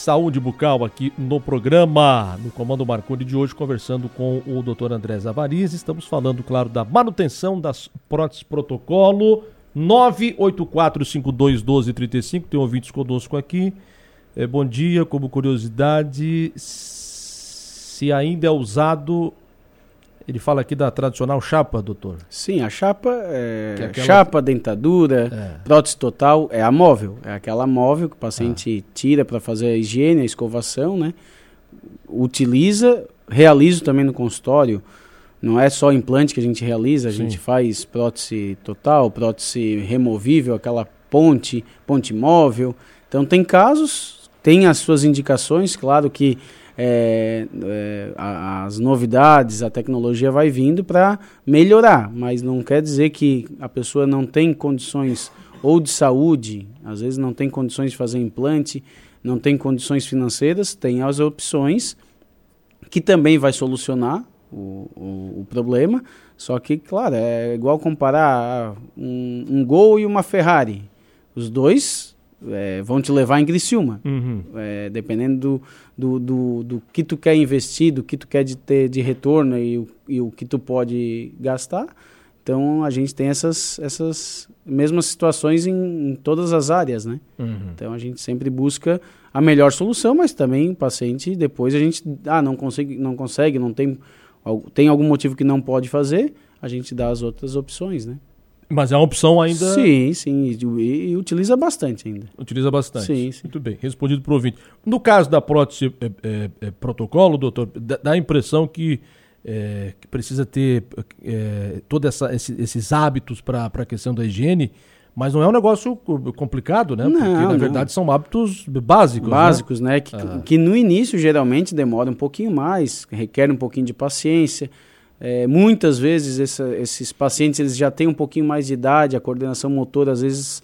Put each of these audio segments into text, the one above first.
saúde bucal aqui no programa, no Comando Marconi de hoje, conversando com o Dr. André Zavariz. Estamos falando, claro, da manutenção das próteses protocolo. 984521235, tem ouvintes conosco aqui. Bom dia, como curiosidade, se ainda é usado, ele fala aqui da tradicional chapa, doutor? Sim, a chapa é chapa, dentadura, prótese total, é a móvel, é aquela móvel que o paciente tira para fazer a higiene, a escovação, né? Utiliza, realiza também no consultório. Não é só implante que a gente realiza, a gente faz prótese total, prótese removível, aquela ponte móvel. Então tem casos, tem as suas indicações, claro que as novidades, a tecnologia vai vindo para melhorar, mas não quer dizer que a pessoa não tem condições ou de saúde, às vezes não tem condições de fazer implante, não tem condições financeiras, tem as opções que também vai solucionar o problema, só que, claro, é igual comparar um Gol e uma Ferrari. Os dois vão te levar em Criciúma. Dependendo do que tu quer investir, do que tu quer ter de retorno e o que tu pode gastar. Então, a gente tem essas mesmas situações em todas as áreas, né? Então, a gente sempre busca a melhor solução, mas também o paciente, depois a gente não consegue, não tem algum motivo que não pode fazer, a gente dá as outras opções, né? Mas é uma opção ainda... Sim, e utiliza bastante ainda. Utiliza bastante? Sim. Muito bem, respondido para o ouvinte. No caso da prótese protocolo, doutor, dá a impressão que precisa ter todos esses hábitos para a questão da higiene, mas não é um negócio complicado, né? Porque, na verdade, são hábitos básicos. Básicos, né? Que no início, geralmente, demora um pouquinho mais, requer um pouquinho de paciência. Muitas vezes, esses pacientes eles já têm um pouquinho mais de idade, a coordenação motora, às vezes,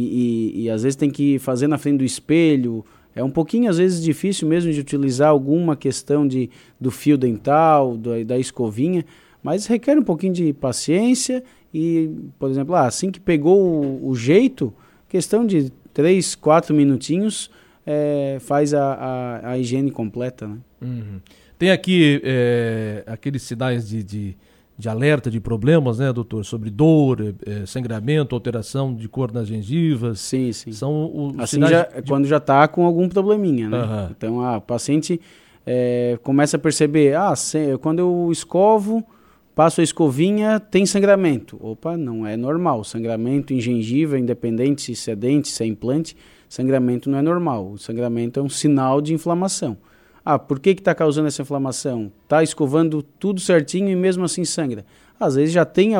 e às vezes tem que fazer na frente do espelho. É um pouquinho, às vezes, difícil mesmo de utilizar alguma questão do fio dental, da escovinha, mas requer um pouquinho de paciência. E, por exemplo, assim que pegou o jeito, questão de 3, 4 minutinhos, faz a higiene completa, né? Tem aqui aqueles sinais de alerta de problemas, né, doutor? Sobre dor, sangramento, alteração de cor nas gengivas. Sim. São os assim sinais quando já está com algum probleminha, né? Então, o paciente começa a perceber, quando eu escovo, passo a escovinha, tem sangramento. Opa, não é normal. Sangramento em gengiva, independente se é dente, se é implante, sangramento não é normal. O sangramento é um sinal de inflamação. Por que está causando essa inflamação? Está escovando tudo certinho e mesmo assim sangra. Às vezes já tem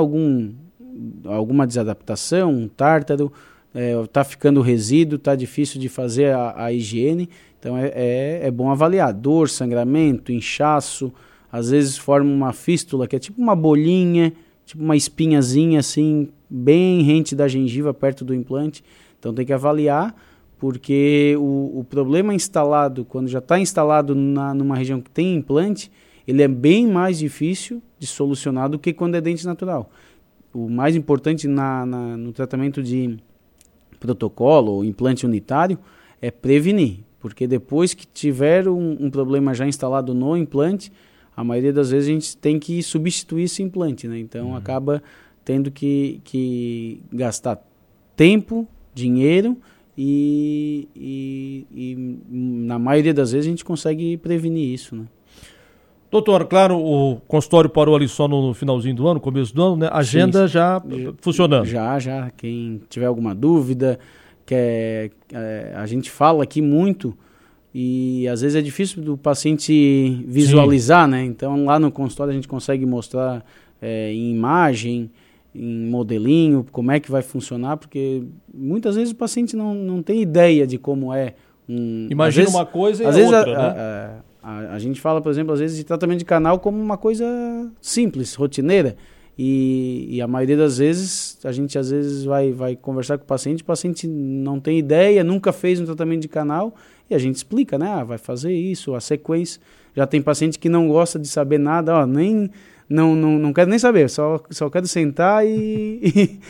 alguma desadaptação, um tártaro, está ficando resíduo, está difícil de fazer a higiene. Então é bom avaliar. Dor, sangramento, inchaço. Às vezes forma uma fístula, que é tipo uma bolinha, tipo uma espinhazinha assim, bem rente da gengiva, perto do implante. Então tem que avaliar, porque o problema instalado, quando já está instalado numa região que tem implante, ele é bem mais difícil de solucionar do que quando é dente natural. O mais importante no tratamento de protocolo ou implante unitário é prevenir, porque depois que tiver um problema já instalado no implante, a maioria das vezes a gente tem que substituir esse implante, né? Então acaba tendo que gastar tempo, dinheiro e na maioria das vezes a gente consegue prevenir isso, né? Doutor, claro, o consultório parou ali só no finalzinho do ano, começo do ano, né? Agenda já funcionando. Já. Quem tiver alguma dúvida, a gente fala aqui muito e às vezes é difícil do paciente visualizar, né? Então lá no consultório a gente consegue mostrar em imagem, em modelinho, como é que vai funcionar, porque muitas vezes o paciente não tem ideia de como é. Imagina uma coisa e às vezes outra, né? A gente fala, por exemplo, às vezes de tratamento de canal como uma coisa simples, rotineira. E a maioria das vezes, a gente às vezes vai conversar com o paciente não tem ideia, nunca fez um tratamento de canal, e a gente explica, né? Vai fazer isso, a sequência. Já tem paciente que não gosta de saber nada, não quero nem saber, só quero sentar e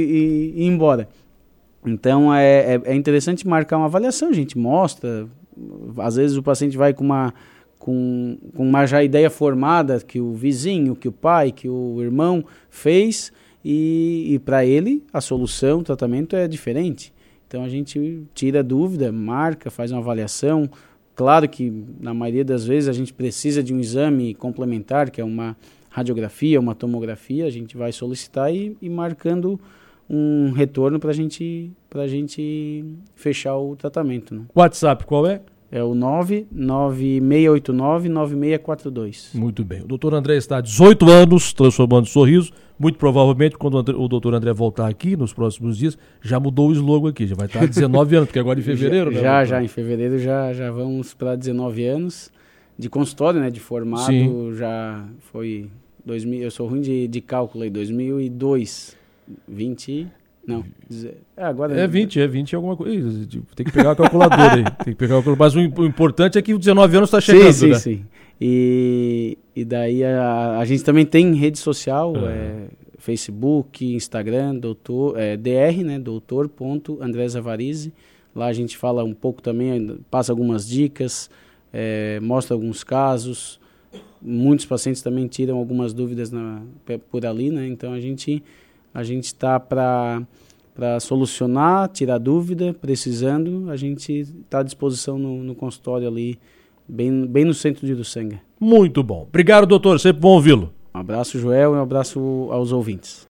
ir embora. Então é interessante marcar uma avaliação, a gente mostra Às vezes o paciente vai com uma já ideia formada que o vizinho, que o pai, que o irmão fez, e para ele a solução, o tratamento é diferente. Então a gente tira a dúvida, marca, faz uma avaliação. Claro que na maioria das vezes a gente precisa de um exame complementar, que é uma radiografia, uma tomografia, a gente vai solicitar e marcando um retorno para a gente fechar o tratamento. Né? WhatsApp qual é? É o 99689-9642. Muito bem. O doutor André está há 18 anos transformando sorriso. Muito provavelmente, quando o doutor André voltar aqui nos próximos dias, já mudou o slogan aqui. Já vai estar há 19 anos, porque agora em fevereiro, né? Já em fevereiro já vamos para 19 anos de consultório, né? De formado. Sim. Já foi 2000. Eu sou ruim de cálculo aí. 2002, 20. Não, agora... É 20 alguma coisa. Tem que pegar a calculadora aí. Mas o importante é que os 19 anos está chegando, sim, né? Sim. E daí a gente também tem rede social, Facebook, Instagram, DR, né? doutor.andrezavarize. Lá a gente fala um pouco também, passa algumas dicas, mostra alguns casos. Muitos pacientes também tiram algumas dúvidas por ali, né? Então a gente está para solucionar, tirar dúvida, precisando, a gente está à disposição no consultório ali, bem no centro de Uruçanga. Muito bom. Obrigado, doutor. Sempre bom ouvi-lo. Um abraço, Joel, e um abraço aos ouvintes.